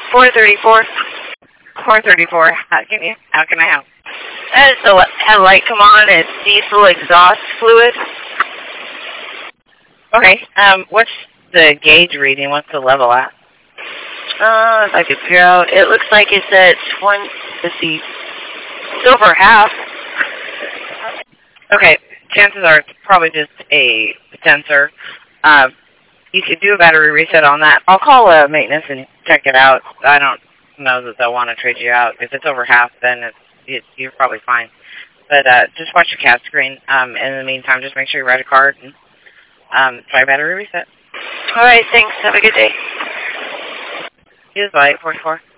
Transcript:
434. 434. How can I help? As the headlight come on, it's diesel exhaust fluid. Okay. What's the gauge reading? What's the level at? If I could figure out, it looks like it's at 20. Let's see, it's over half. Okay. Chances are it's probably just a sensor. You could do a battery reset on that. I'll call maintenance and check it out. I don't know that they'll want to trade you out. If it's over half, then you're probably fine. But just watch your CAD screen. In the meantime, just make sure you write a card and try battery reset. All right, thanks. Have a good day. Use by 844.